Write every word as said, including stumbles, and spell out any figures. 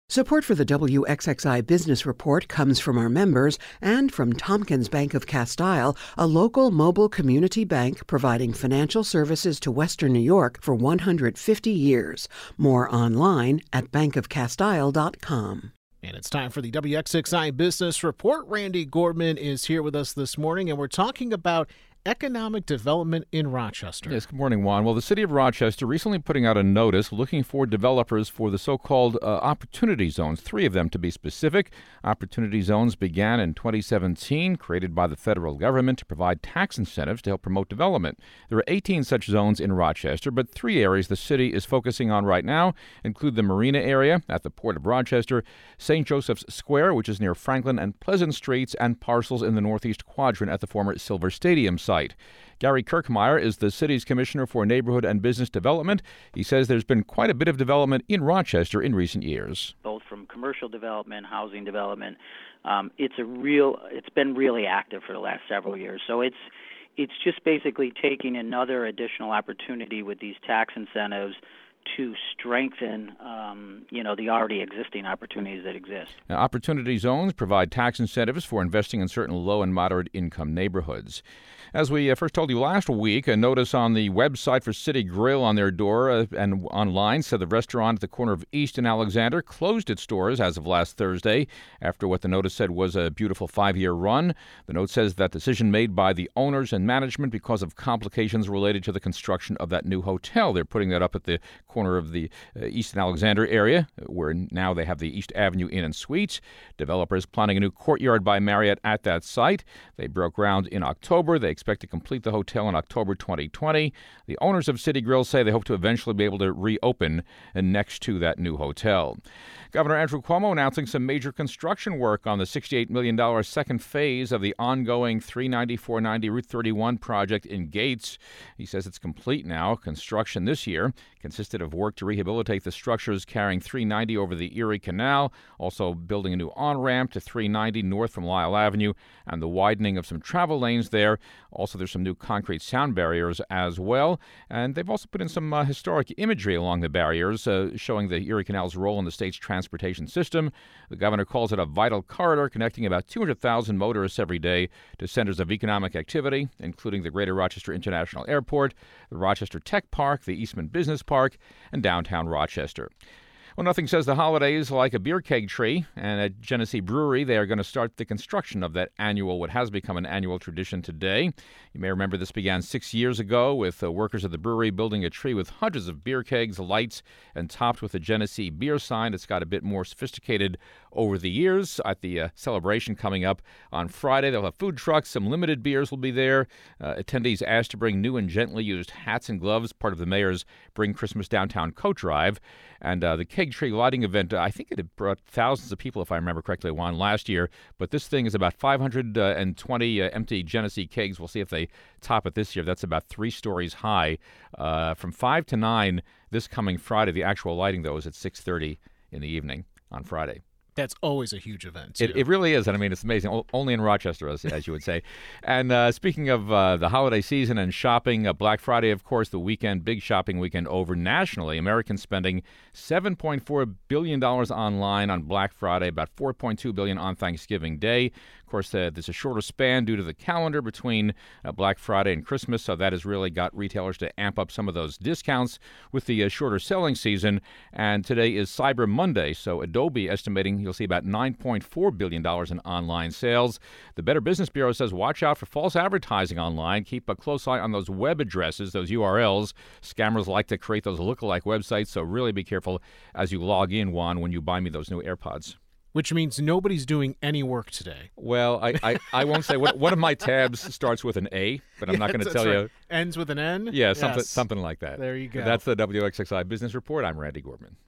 Support for the W X X I Business Report comes from our members and from Tompkins Bank of Castile, a local mobile community bank providing financial services to Western New York for one hundred fifty years. More online at bank of castile dot com. And it's time for the W X X I Business Report. Randy Gordman is here with us this morning, and we're talking about economic development in Rochester. Yes, good morning, Juan. Well, the city of Rochester recently putting out a notice looking for developers for the so-called uh, opportunity zones, three of them to be specific. Opportunity zones began in twenty seventeen, created by the federal government to provide tax incentives to help promote development. There are eighteen such zones in Rochester, but three areas the city is focusing on right now include the Marina area at the Port of Rochester, Saint Joseph's Square, which is near Franklin and Pleasant Streets, and parcels in the northeast quadrant at the former Silver Stadium site. Gary Kirkmeyer is the city's commissioner for neighborhood and business development. He says there's been quite a bit of development in Rochester in recent years. Both from commercial development, housing development, um, it's a real. It's been really active for the last several years. So it's it's just basically taking another additional opportunity with these tax incentives to strengthen, um, you know, the already existing opportunities that exist. Now, opportunity zones provide tax incentives for investing in certain low and moderate income neighborhoods. As we uh, first told you last week, a notice on the website for City Grill on their door uh, and online said the restaurant at the corner of East and Alexander closed its doors as of last Thursday after what the notice said was a beautiful five-year run. The note says that decision made by the owners and management because of complications related to the construction of that new hotel. They're putting that up at the corner of the uh, East and Alexander area, where now they have the East Avenue Inn and Suites. Developers planning a new Courtyard by Marriott at that site. They broke ground in October. They expect to complete the hotel in October twenty twenty. The owners of City Grill say they hope to eventually be able to reopen next to that new hotel. Governor Andrew Cuomo announcing some major construction work on the sixty-eight million dollars second phase of the ongoing three ninety, four ninety Route thirty-one project in Gates. He says it's complete now. Construction this year consisted of work to rehabilitate the structures carrying three ninety over the Erie Canal, also building a new on-ramp to three ninety north from Lyle Avenue, and the widening of some travel lanes there. Also, there's some new concrete sound barriers as well. And they've also put in some uh, historic imagery along the barriers, uh, showing the Erie Canal's role in the state's transportation system. The governor calls it a vital corridor connecting about two hundred thousand motorists every day to centers of economic activity, including the Greater Rochester International Airport, the Rochester Tech Park, the Eastman Business Park, and downtown Rochester. Well, nothing says the holidays like a beer keg tree, and at Genesee Brewery, they are going to start the construction of that annual, what has become an annual tradition today. You may remember this began six years ago with uh, workers at the brewery building a tree with hundreds of beer kegs, lights, and topped with a Genesee beer sign. It's got a bit more sophisticated over the years. At the uh, celebration coming up on Friday, they'll have food trucks, some limited beers will be there. Uh, attendees asked to bring new and gently used hats and gloves, part of the mayor's Bring Christmas Downtown coat drive. And uh, the keg tree lighting event, uh, I think it had brought thousands of people, if I remember correctly, Juan, last year. But this thing is about five hundred twenty uh, empty Genesee kegs. We'll see if they top it this year. That's about three stories high. Uh, from five to nine this coming Friday. The actual lighting, though, is at six thirty in the evening on Friday. That's always a huge event. It, it really is. And I mean, it's amazing. O- only in Rochester, as, as you would say. And uh, speaking of uh, the holiday season and shopping, uh, Black Friday, of course, the weekend, big shopping weekend over nationally. Americans spending seven point four billion dollars online on Black Friday, about four point two billion dollars on Thanksgiving Day. Of course, uh, there's a shorter span due to the calendar between uh, Black Friday and Christmas, so that has really got retailers to amp up some of those discounts with the uh, shorter selling season. And today is Cyber Monday, so Adobe estimating you'll see about nine point four billion dollars in online sales. The Better Business Bureau says watch out for false advertising online. Keep a close eye on those web addresses, those U R Ls. Scammers like to create those lookalike websites, so really be careful as you log in, Juan, when you buy me those new AirPods. Which means nobody's doing any work today. Well, I, I, I won't say. What, one of my tabs starts with an A, but I'm yeah, not going to tell right. you. Ends with an N? Yeah, something, yes. something like that. There you go. That's the W X X I Business Report. I'm Randy Gordman.